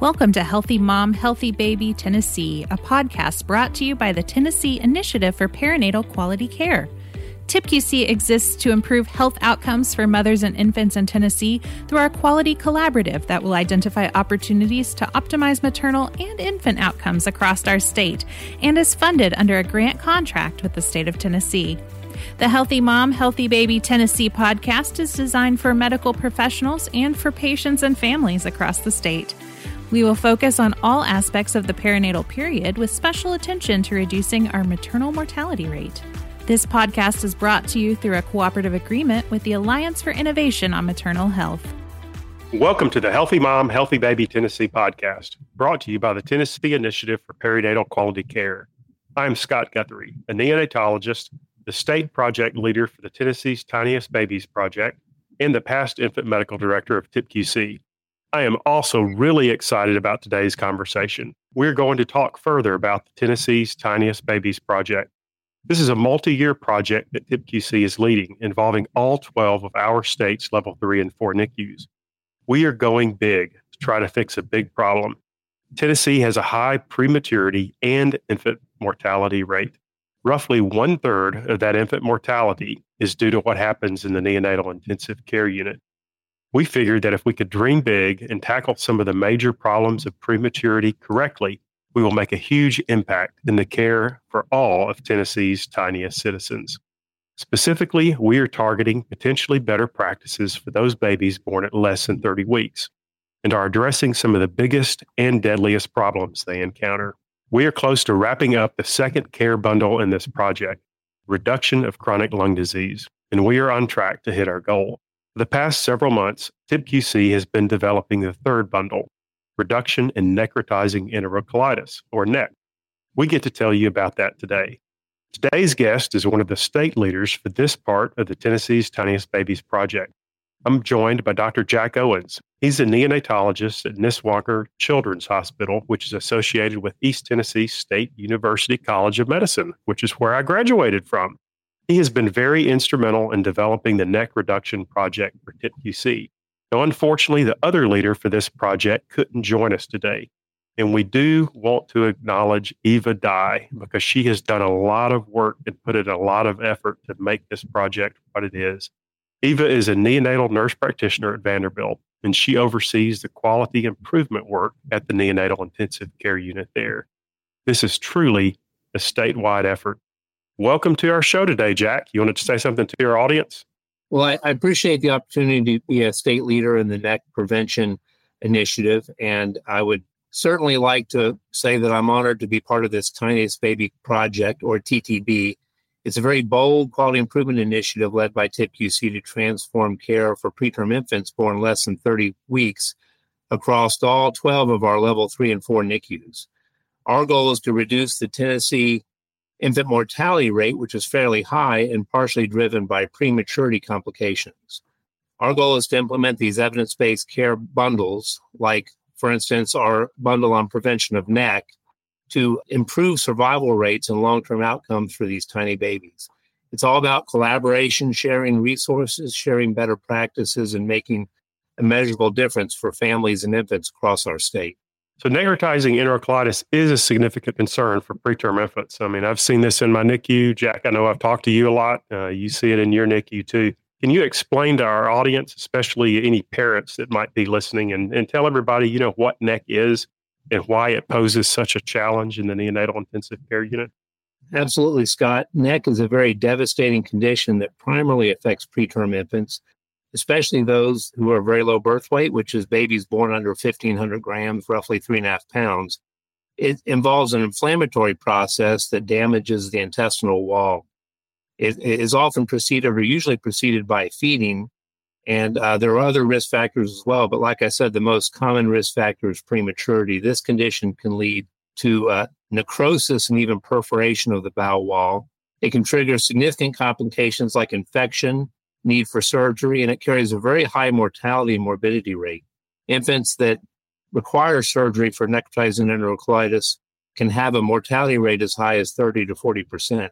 Welcome to Healthy Mom, Healthy Baby Tennessee, a podcast brought to you by the Tennessee Initiative for Perinatal Quality Care. TIPQC exists to improve health outcomes for mothers and infants in Tennessee through our Quality Collaborative that will identify opportunities to optimize maternal and infant outcomes across our state and is funded under a grant contract with the state of Tennessee. The Healthy Mom, Healthy Baby Tennessee podcast is designed for medical professionals and for patients and families across the state. We will focus on all aspects of the perinatal period with special attention to reducing our maternal mortality rate. This podcast is brought to you through a cooperative agreement with the Alliance for Innovation on Maternal Health. Welcome to the Healthy Mom, Healthy Baby Tennessee podcast, brought to you by the Tennessee Initiative for Perinatal Quality Care. I'm Scott Guthrie, a neonatologist, the state project leader for the Tennessee's Tiniest Babies Project, and the past infant medical director of TIPQC. I am also really excited about today's conversation. We're going to talk further about the Tennessee's Tiniest Babies Project. This is a multi-year project that TIPQC is leading, involving all 12 of our state's level 3 and 4 NICUs. We are going big to try to fix a big problem. Tennessee has a high prematurity and infant mortality rate. Roughly 1/3 of that infant mortality is due to what happens in the neonatal intensive care unit. We figured that if we could dream big and tackle some of the major problems of prematurity correctly, we will make a huge impact in the care for all of Tennessee's tiniest citizens. Specifically, we are targeting potentially better practices for those babies born at less than 30 weeks and are addressing some of the biggest and deadliest problems they encounter. We are close to wrapping up the second care bundle in this project, reduction of chronic lung disease, and we are on track to hit our goal. For the past several months, TIPQC has been developing the third bundle, reduction in necrotizing enterocolitis, or NEC. We get to tell you about that today. Today's guest is one of the state leaders for this part of the Tennessee's Tiniest Babies Project. I'm joined by Dr. Jack Owens. He's a neonatologist at Nisswanger Children's Hospital, which is associated with East Tennessee State University College of Medicine, which is where I graduated from. He has been very instrumental in developing the NEC reduction project for TIPQC. Now, unfortunately, the other leader for this project couldn't join us today. And we do want to acknowledge Eva Dye because she has done a lot of work and put in a lot of effort to make this project what it is. Eva is a neonatal nurse practitioner at Vanderbilt, and she oversees the quality improvement work at the neonatal intensive care unit there. This is truly a statewide effort. Welcome to our show today, Jack. You wanted to say something to your audience? Well, I appreciate the opportunity to be a state leader in the NEC prevention initiative, and I would certainly like to say that I'm honored to be part of this Tiniest Baby Project, or TTB. It's a very bold quality improvement initiative led by TIPQC to transform care for preterm infants born less than 30 weeks across all 12 of our level 3 and 4 NICUs. Our goal is to reduce the Tennessee infant mortality rate, which is fairly high and partially driven by prematurity complications. Our goal is to implement these evidence-based care bundles, like, for instance, our bundle on prevention of NEC, to improve survival rates and long-term outcomes for these tiny babies. It's all about collaboration, sharing resources, sharing better practices, and making a measurable difference for families and infants across our state. So necrotizing enterocolitis is a significant concern for preterm infants. I mean, I've seen this in my NICU. Jack, I know I've talked to you a lot. You see it in your NICU too. Can you explain to our audience, especially any parents that might be listening, and tell everybody, what NEC is and why it poses such a challenge in the neonatal intensive care unit? Absolutely, Scott. NEC is a very devastating condition that primarily affects preterm infants, especially those who are very low birth weight, which is babies born under 1,500 grams, roughly 3.5 pounds. It involves an inflammatory process that damages the intestinal wall. It is often preceded, or usually preceded, by feeding, and there are other risk factors as well. But like I said, the most common risk factor is prematurity. This condition can lead to necrosis and even perforation of the bowel wall. It can trigger significant complications like infection, need for surgery, and it carries a very high mortality and morbidity rate. Infants that require surgery for necrotizing enterocolitis can have a mortality rate as high as 30 to 40%.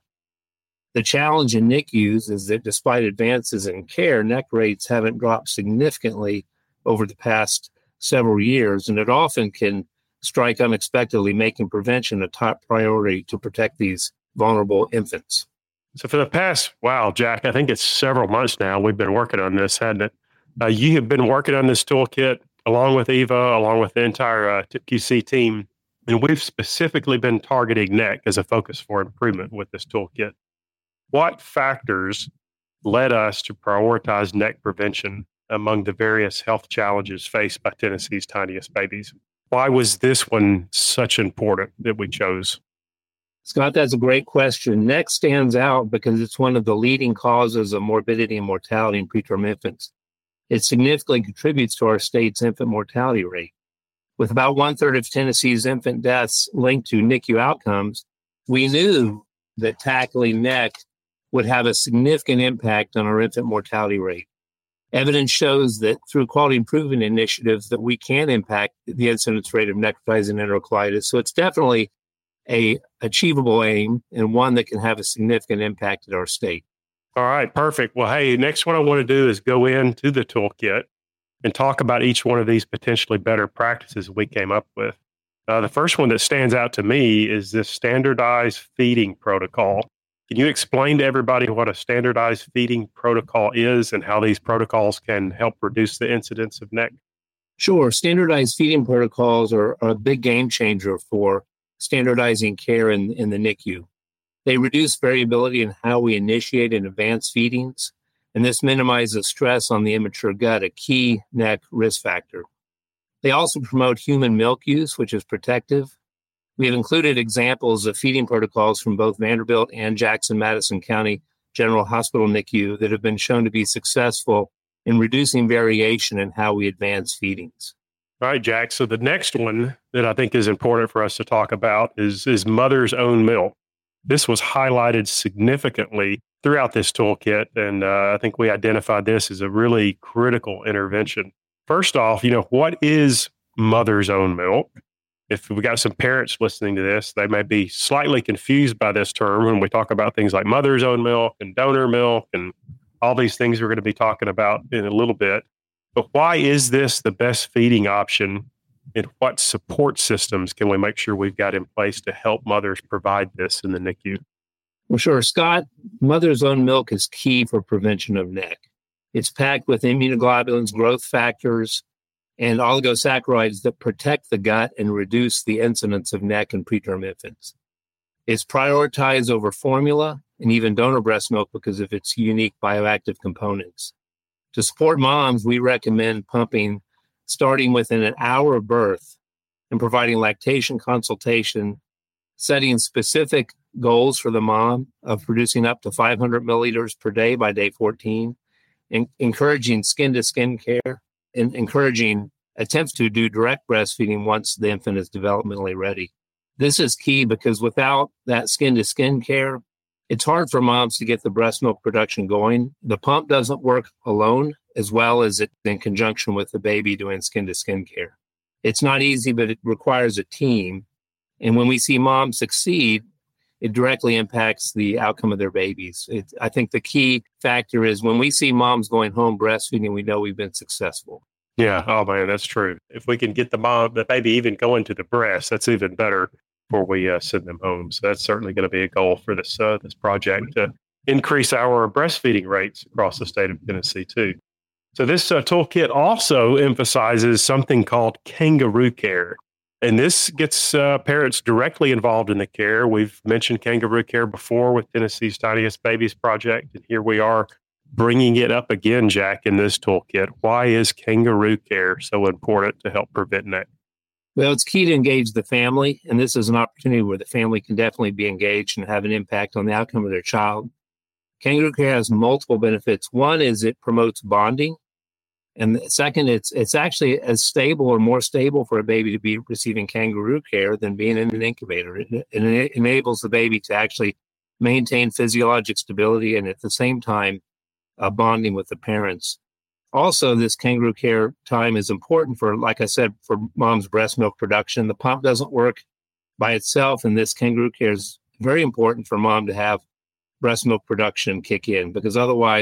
The challenge in NICUs is that despite advances in care, NEC rates haven't dropped significantly over the past several years, and it often can strike unexpectedly, making prevention a top priority to protect these vulnerable infants. So for the past, Jack, I think it's several months now, we've been working on this, hadn't it? You have been working on this toolkit along with Eva, along with the entire TIPQC team, and we've specifically been targeting NEC as a focus for improvement with this toolkit. What factors led us to prioritize NEC prevention among the various health challenges faced by Tennessee's tiniest babies? Why was this one such important that we chose? Scott, that's a great question. NEC stands out because it's one of the leading causes of morbidity and mortality in preterm infants. It significantly contributes to our state's infant mortality rate. With about 1/3 of Tennessee's infant deaths linked to NICU outcomes, we knew that tackling NEC would have a significant impact on our infant mortality rate. Evidence shows that through quality improvement initiatives that we can impact the incidence rate of necrotizing enterocolitis. So it's definitely a achievable aim and one that can have a significant impact in our state. All right, perfect. Well, hey, next what I want to do is go into the toolkit and talk about each one of these potentially better practices we came up with. The first one that stands out to me is this standardized feeding protocol. Can you explain to everybody what a standardized feeding protocol is and how these protocols can help reduce the incidence of NEC? Sure. Standardized feeding protocols are a big game changer for standardizing care in the NICU. They reduce variability in how we initiate and advance feedings, and this minimizes stress on the immature gut, a key NEC risk factor. They also promote human milk use, which is protective. We have included examples of feeding protocols from both Vanderbilt and Jackson-Madison County General Hospital NICU that have been shown to be successful in reducing variation in how we advance feedings. All right, Jack. So the next one that I think is important for us to talk about is mother's own milk. This was highlighted significantly throughout this toolkit, and I think we identified this as a really critical intervention. First off, what is mother's own milk? If we got some parents listening to this, they may be slightly confused by this term when we talk about things like mother's own milk and donor milk and all these things we're going to be talking about in a little bit. But why is this the best feeding option, and what support systems can we make sure we've got in place to help mothers provide this in the NICU? Well, sure, Scott. Mother's own milk is key for prevention of NEC. It's packed with immunoglobulins, growth factors, and oligosaccharides that protect the gut and reduce the incidence of NEC in preterm infants. It's prioritized over formula and even donor breast milk because of its unique bioactive components. To support moms, we recommend pumping starting within an hour of birth and providing lactation consultation, setting specific goals for the mom of producing up to 500 milliliters per day by day 14, and encouraging skin-to-skin care, and encouraging attempts to do direct breastfeeding once the infant is developmentally ready. This is key because without that skin-to-skin care, it's hard for moms to get the breast milk production going. The pump doesn't work alone, as well as it in conjunction with the baby doing skin-to-skin care. It's not easy, but it requires a team. And when we see moms succeed, it directly impacts the outcome of their babies. I think the key factor is when we see moms going home breastfeeding, we know we've been successful. Yeah. Oh, man, that's true. If we can get the baby even going to the breast, that's even better before we send them home. So that's certainly going to be a goal for this project to increase our breastfeeding rates across the state of Tennessee, too. So this toolkit also emphasizes something called kangaroo care. And this gets parents directly involved in the care. We've mentioned kangaroo care before with Tennessee's Tiniest Babies Project. And here we are bringing it up again, Jack, in this toolkit. Why is kangaroo care so important to help prevent NEC? Well, it's key to engage the family. And this is an opportunity where the family can definitely be engaged and have an impact on the outcome of their child. Kangaroo care has multiple benefits. One is it promotes bonding. And second, it's actually as stable or more stable for a baby to be receiving kangaroo care than being in an incubator. It enables the baby to actually maintain physiologic stability and at the same time bonding with the parents. Also, this kangaroo care time is important for, like I said, for mom's breast milk production. The pump doesn't work by itself, and this kangaroo care is very important for mom to have breast milk production kick in, because otherwise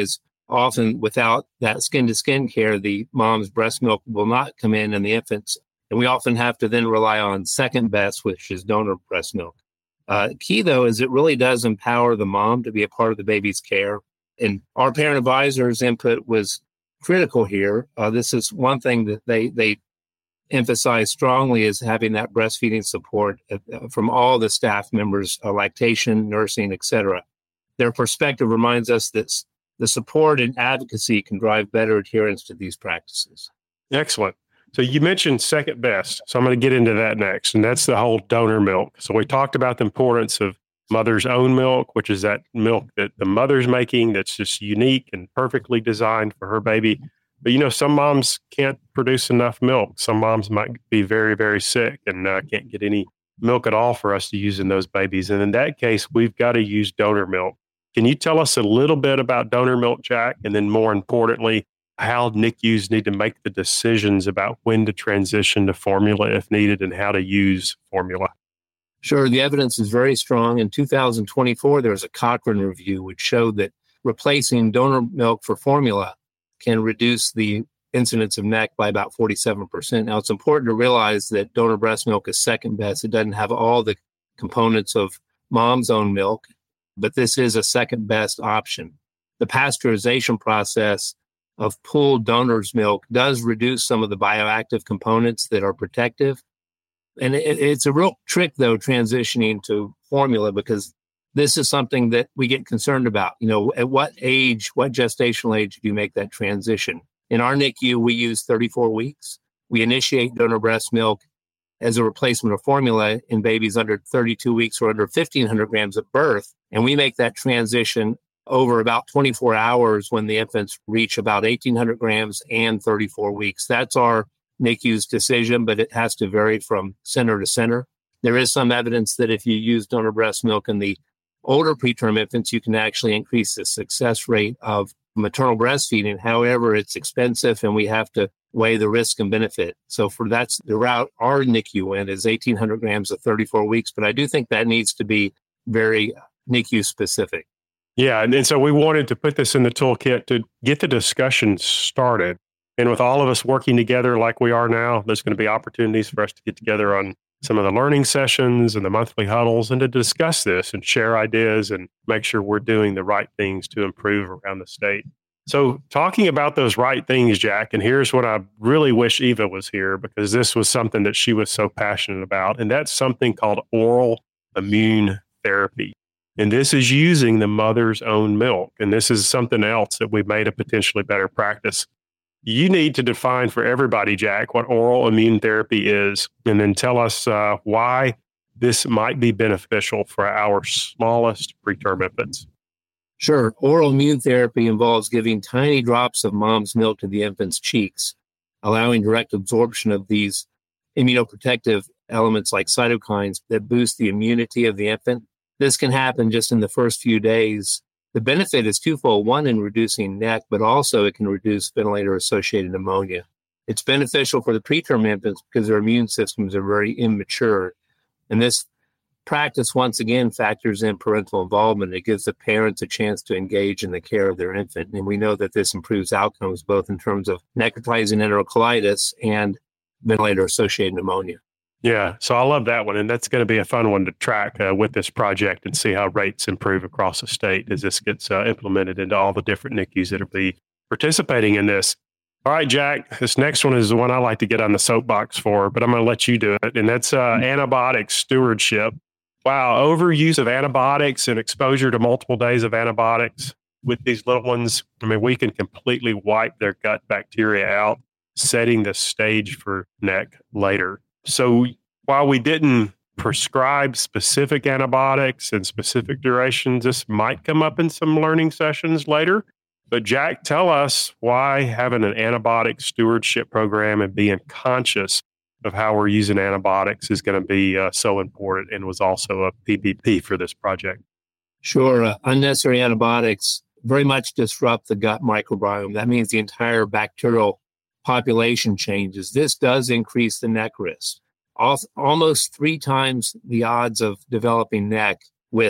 often without that skin-to-skin care, the mom's breast milk will not come in and the infants. And we often have to then rely on second best, which is donor breast milk. Key, though, is it really does empower the mom to be a part of the baby's care. And our parent advisor's input was critical here. This is one thing that they emphasize strongly, is having that breastfeeding support from all the staff members, lactation, nursing, etc. Their perspective reminds us that the support and advocacy can drive better adherence to these practices. Excellent. So you mentioned second best. So I'm going to get into that next. And that's the whole donor milk. So we talked about the importance of mother's own milk, which is that milk that the mother's making that's just unique and perfectly designed for her baby. But, some moms can't produce enough milk. Some moms might be very, very sick and can't get any milk at all for us to use in those babies. And in that case, we've got to use donor milk. Can you tell us a little bit about donor milk, Jack? And then more importantly, how NICUs need to make the decisions about when to transition to formula if needed and how to use formula? Sure. The evidence is very strong. In 2024, there was a Cochrane review which showed that replacing donor milk for formula can reduce the incidence of NEC by about 47%. Now, it's important to realize that donor breast milk is second best. It doesn't have all the components of mom's own milk, but this is a second best option. The pasteurization process of pooled donor's milk does reduce some of the bioactive components that are protective. And it's a real trick, though, transitioning to formula, because this is something that we get concerned about. At what age, what gestational age do you make that transition? In our NICU, we use 34 weeks. We initiate donor breast milk as a replacement of formula in babies under 32 weeks or under 1,500 grams at birth. And we make that transition over about 24 hours when the infants reach about 1,800 grams and 34 weeks. That's our NICU's decision, but it has to vary from center to center. There is some evidence that if you use donor breast milk in the older preterm infants, you can actually increase the success rate of maternal breastfeeding. However, it's expensive and we have to weigh the risk and benefit. So that's the route our NICU went, is 1,800 grams at 34 weeks. But I do think that needs to be very NICU specific. Yeah. And so we wanted to put this in the toolkit to get the discussion started. And with all of us working together like we are now, there's going to be opportunities for us to get together on some of the learning sessions and the monthly huddles and to discuss this and share ideas and make sure we're doing the right things to improve around the state. So talking about those right things, Jack, and here's what I really wish Eva was here, because this was something that she was so passionate about. And that's something called oral immune therapy. And this is using the mother's own milk. And this is something else that we've made a potentially better practice. You need to define for everybody, Jack, what oral immune therapy is, and then tell us why this might be beneficial for our smallest preterm infants. Sure. Oral immune therapy involves giving tiny drops of mom's milk to the infant's cheeks, allowing direct absorption of these immunoprotective elements like cytokines that boost the immunity of the infant. This can happen just in the first few days. The benefit is twofold: one, in reducing NEC, but also it can reduce ventilator-associated pneumonia. It's beneficial for the preterm infants because their immune systems are very immature. And this practice, once again, factors in parental involvement. It gives the parents a chance to engage in the care of their infant. And we know that this improves outcomes both in terms of necrotizing enterocolitis and ventilator-associated pneumonia. Yeah, so I love that one. And that's going to be a fun one to track with this project and see how rates improve across the state as this gets implemented into all the different NICUs that will be participating in this. All right, Jack, this next one is the one I like to get on the soapbox for, but I'm going to let you do it. And that's antibiotic stewardship. Wow, overuse of antibiotics and exposure to multiple days of antibiotics with these little ones. I mean, we can completely wipe their gut bacteria out, setting the stage for NEC later. So while we didn't prescribe specific antibiotics and specific durations, this might come up in some learning sessions later. But Jack, tell us why having an antibiotic stewardship program and being conscious of how we're using antibiotics is going to be so important, and was also a PPP for this project. Sure. Unnecessary antibiotics very much disrupt the gut microbiome. That means the entire bacterial population changes. This does increase the NEC risk. Almost 3 times the odds of developing NEC with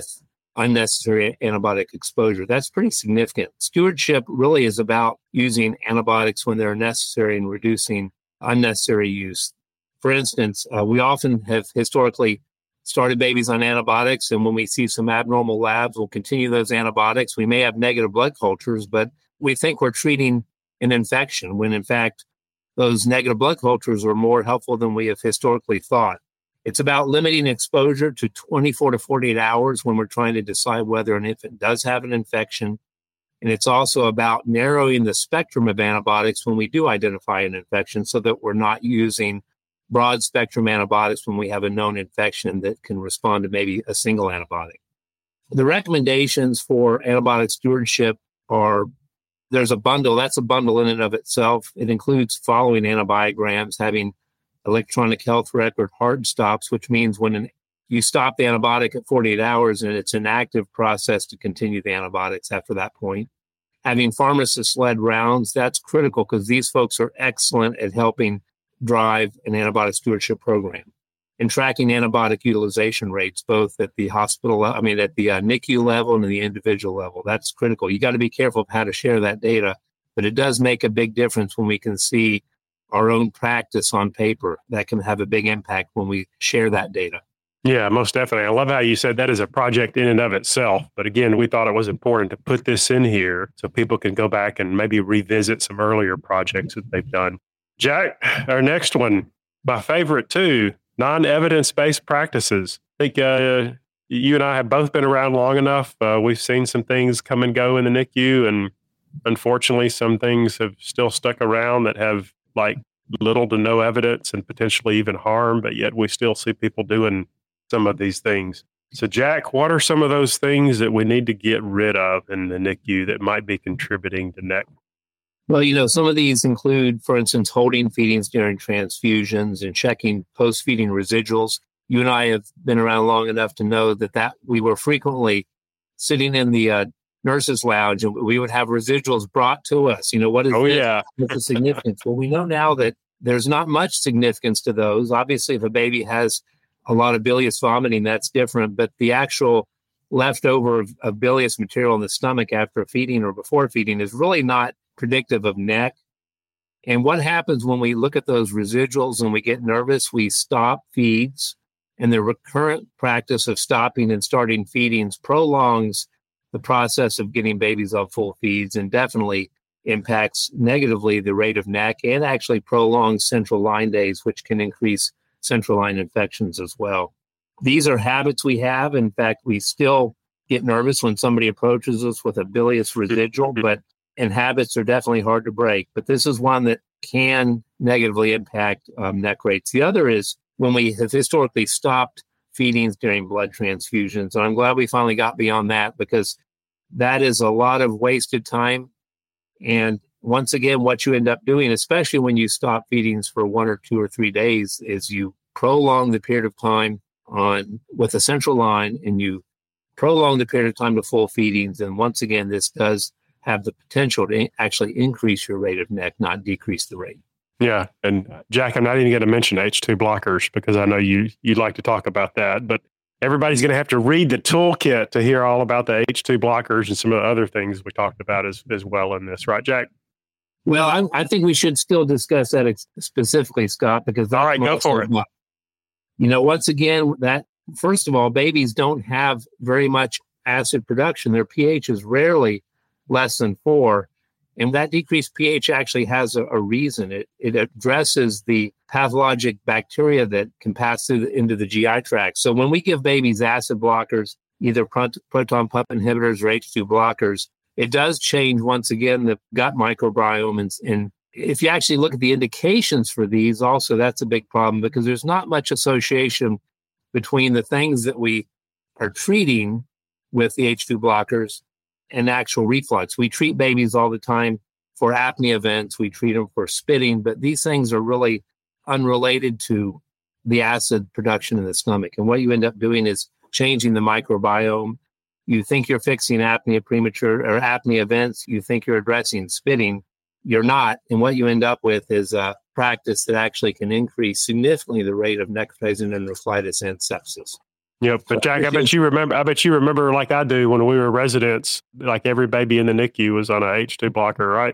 unnecessary antibiotic exposure. That's pretty significant. Stewardship really is about using antibiotics when they're necessary and reducing unnecessary use. For instance, we often have historically started babies on antibiotics, and when we see some abnormal labs, we'll continue those antibiotics. We may have negative blood cultures, but we think we're treating an infection when in fact those negative blood cultures are more helpful than we have historically thought. It's about limiting exposure to 24 to 48 hours when we're trying to decide whether an infant does have an infection. And it's also about narrowing the spectrum of antibiotics when we do identify an infection so that we're not using broad spectrum antibiotics when we have a known infection that can respond to maybe a single antibiotic. The recommendations for antibiotic stewardship are, there's a bundle, that's a bundle in and of itself. It includes following antibiograms, having electronic health record hard stops, which means when you stop the antibiotic at 48 hours and it's an active process to continue the antibiotics after that point. Having pharmacist-led rounds, that's critical because these folks are excellent at helping drive an antibiotic stewardship program and tracking antibiotic utilization rates, both at the hospital, at the NICU level and the individual level. That's critical. You got to be careful of how to share that data, but it does make a big difference when we can see our own practice on paper. That can have a big impact when we share that data. Yeah, most definitely. I love how you said that is a project in and of itself. But again, we thought it was important to put this in here so people can go back and maybe revisit some earlier projects that they've done. Jack, our next one, my favorite too, non-evidence-based practices. I think you and I have both been around long enough. We've seen some things come and go in the NICU, and unfortunately, some things have still stuck around that have like little to no evidence and potentially even harm, but yet we still see people doing some of these things. So, Jack, what are some of those things that we need to get rid of in the NICU that might be contributing to NEC? Well, some of these include, for instance, holding feedings during transfusions and checking post-feeding residuals. You and I have been around long enough to know that we were frequently sitting in the nurses' lounge and we would have residuals brought to us. What is this? Yeah. What's the significance? Well, we know now that there's not much significance to those. Obviously, if a baby has a lot of bilious vomiting, that's different. But the actual leftover of bilious material in the stomach after feeding or before feeding is really not predictive of NEC. And what happens when we look at those residuals and we get nervous, we stop feeds. And the recurrent practice of stopping and starting feedings prolongs the process of getting babies on full feeds and definitely impacts negatively the rate of NEC and actually prolongs central line days, which can increase central line infections as well. These are habits we have. In fact, we still get nervous when somebody approaches us with a bilious residual, and habits are definitely hard to break. But this is one that can negatively impact NEC rates. The other is when we have historically stopped feedings during blood transfusions. And I'm glad we finally got beyond that because that is a lot of wasted time. And once again, what you end up doing, especially when you stop feedings for 1 or 2 or 3 days, is you prolong the period of time with a central line and you prolong the period of time to full feedings. And once again, this does have the potential to actually increase your rate of NEC, not decrease the rate. Yeah. And Jack, I'm not even going to mention H2 blockers because I know you'd like to talk about that, but everybody's going to have to read the toolkit to hear all about the H2 blockers and some of the other things we talked about as well in this, right, Jack? Well, I think we should still discuss that specifically, Scott, because all right, go for it. Once again, that first of all, babies don't have very much acid production. Their pH is rarely less than 4. And that decreased pH actually has a reason. It addresses the pathologic bacteria that can pass into the GI tract. So when we give babies acid blockers, either proton pump inhibitors or H2 blockers, it does change, once again, the gut microbiome. And if you actually look at the indications for these, also that's a big problem because there's not much association between the things that we are treating with the H2 blockers and actual reflux. We treat babies all the time for apnea events. We treat them for spitting, but these things are really unrelated to the acid production in the stomach. And what you end up doing is changing the microbiome. You think you're fixing apnea events. You think you're addressing spitting. You're not. And what you end up with is a practice that actually can increase significantly the rate of necrotizing enterocolitis and sepsis. Yep. But Jack, I bet you remember like I do when we were residents, like every baby in the NICU was on a H2 blocker, right?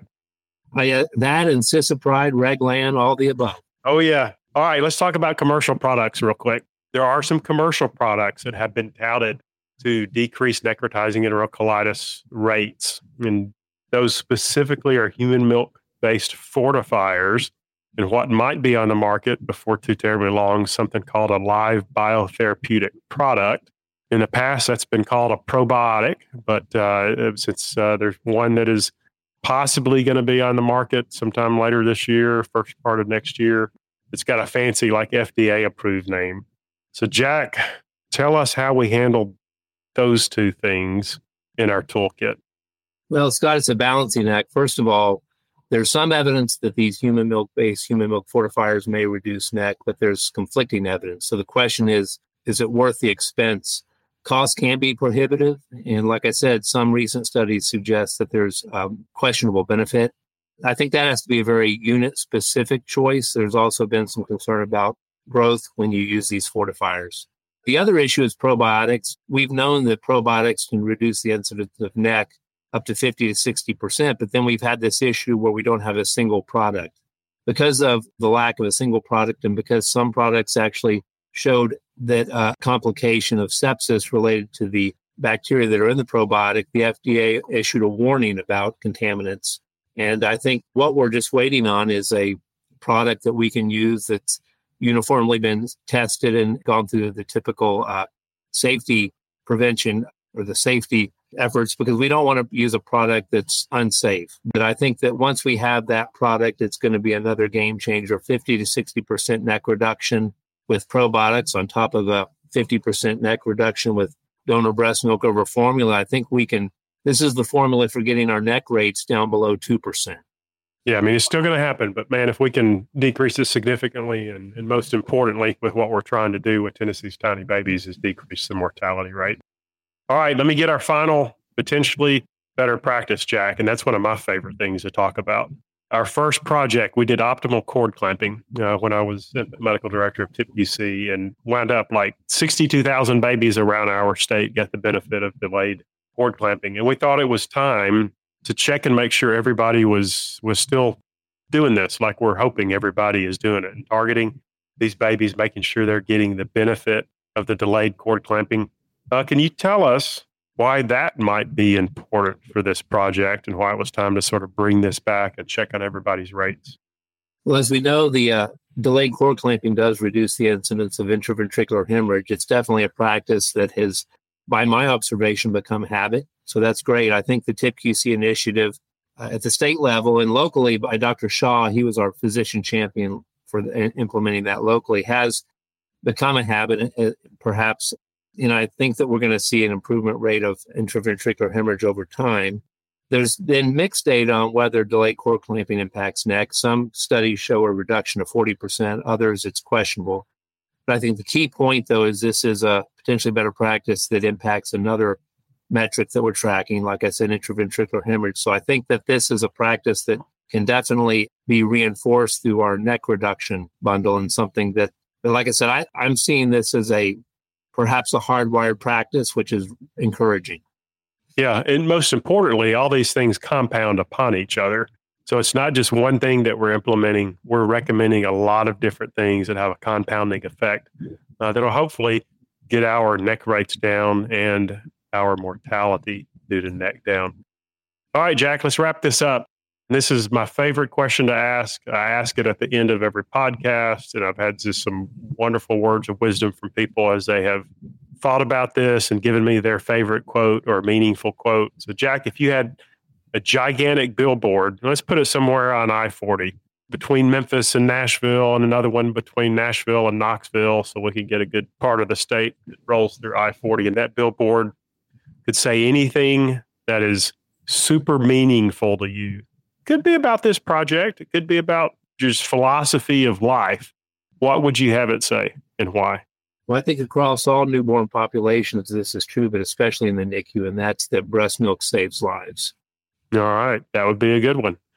That and Cisapride, Reglan, all the above. Oh, yeah. All right. Let's talk about commercial products real quick. There are some commercial products that have been touted to decrease necrotizing enterocolitis rates. And those specifically are human milk-based fortifiers. And what might be on the market before too terribly long, something called a live biotherapeutic product. In the past, that's been called a probiotic, but since there's one that is possibly going to be on the market sometime later this year, first part of next year, it's got a fancy, like FDA-approved name. So, Jack, tell us how we handled those two things in our toolkit. Well, Scott, it's a balancing act. First of all, there's some evidence that these human milk fortifiers may reduce NEC, but there's conflicting evidence. So the question is it worth the expense? Cost can be prohibitive. And like I said, some recent studies suggest that there's questionable benefit. I think that has to be a very unit-specific choice. There's also been some concern about growth when you use these fortifiers. The other issue is probiotics. We've known that probiotics can reduce the incidence of NEC up to 50 to 60%, but then we've had this issue where we don't have a single product. Because of the lack of a single product and because some products actually showed that complication of sepsis related to the bacteria that are in the probiotic, the FDA issued a warning about contaminants. And I think what we're just waiting on is a product that we can use that's uniformly been tested and gone through the typical safety prevention or the safety efforts, because we don't want to use a product that's unsafe. But I think that once we have that product, it's going to be another game changer, 50 to 60% NEC reduction with probiotics on top of a 50% NEC reduction with donor breast milk over formula. I think this is the formula for getting our NEC rates down below 2%. Yeah, I mean, it's still going to happen, but man, if we can decrease this significantly, and most importantly, with what we're trying to do with Tennessee's tiny babies, is decrease the mortality rate. All right, let me get our final potentially better practice, Jack, and that's one of my favorite things to talk about. Our first project, we did optimal cord clamping when I was medical director of TIPUC, and wound up like 62,000 babies around our state got the benefit of delayed cord clamping. And we thought it was time to check and make sure everybody was still doing this, like we're hoping everybody is doing it, and targeting these babies, making sure they're getting the benefit of the delayed cord clamping. Can you tell us why that might be important for this project and why it was time to sort of bring this back and check on everybody's rates? Well, as we know, the delayed cord clamping does reduce the incidence of intraventricular hemorrhage. It's definitely a practice that has, by my observation, become habit. So that's great. I think the TIPQC initiative at the state level and locally by Dr. Shaw, he was our physician champion for implementing that locally, has become a habit, perhaps. I think that we're going to see an improvement rate of intraventricular hemorrhage over time. There's been mixed data on whether delayed cord clamping impacts NEC. Some studies show a reduction of 40%. Others, it's questionable. But I think the key point, though, is this is a potentially better practice that impacts another metric that we're tracking, like I said, intraventricular hemorrhage. So I think that this is a practice that can definitely be reinforced through our NEC reduction bundle, and something that, like I said, I'm seeing this as perhaps a hardwired practice, which is encouraging. Yeah, and most importantly, all these things compound upon each other. So it's not just one thing that we're implementing. We're recommending a lot of different things that have a compounding effect that'll hopefully get our NEC rates down and our mortality due to NEC down. All right, Jack, let's wrap this up. This is my favorite question to ask. I ask it at the end of every podcast, and I've had just some wonderful words of wisdom from people as they have thought about this and given me their favorite quote or meaningful quote. So, Jack, if you had a gigantic billboard, let's put it somewhere on I-40 between Memphis and Nashville, and another one between Nashville and Knoxville, so we can get a good part of the state that rolls through I-40, and that billboard could say anything that is super meaningful to you. Could be about this project. It could be about just philosophy of life. What would you have it say and why? Well, I think across all newborn populations, this is true, but especially in the NICU, and that's that breast milk saves lives. All right. That would be a good one.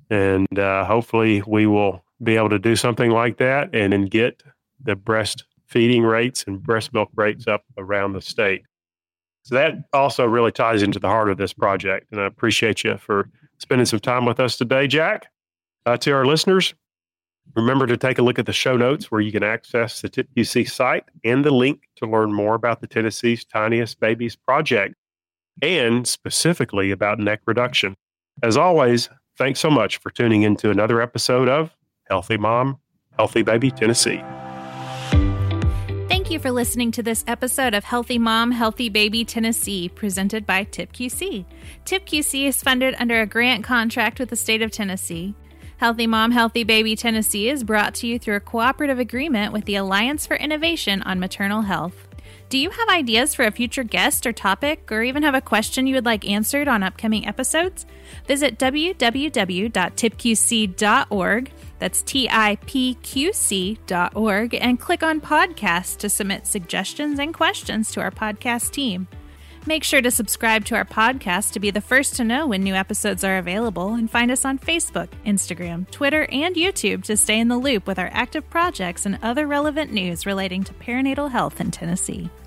And hopefully we will be able to do something like that and then get the breastfeeding feeding rates and breast milk rates up around the state. So that also really ties into the heart of this project. And I appreciate you for spending some time with us today, Jack. To our listeners, remember to take a look at the show notes where you can access the TIPQC site and the link to learn more about the Tennessee's Tiniest Babies Project and specifically about neck reduction. As always, thanks so much for tuning into another episode of Healthy Mom, Healthy Baby Tennessee. Thank you for listening to this episode of Healthy Mom, Healthy Baby Tennessee, presented by TIPQC. TIPQC is funded under a grant contract with the state of Tennessee. Healthy Mom, Healthy Baby Tennessee is brought to you through a cooperative agreement with the Alliance for Innovation on Maternal Health. Do you have ideas for a future guest or topic, or even have a question you would like answered on upcoming episodes? Visit www.tipqc.org, that's TIPQC.org, and click on podcasts to submit suggestions and questions to our podcast team. Make sure to subscribe to our podcast to be the first to know when new episodes are available, and find us on Facebook, Instagram, Twitter, and YouTube to stay in the loop with our active projects and other relevant news relating to perinatal health in Tennessee.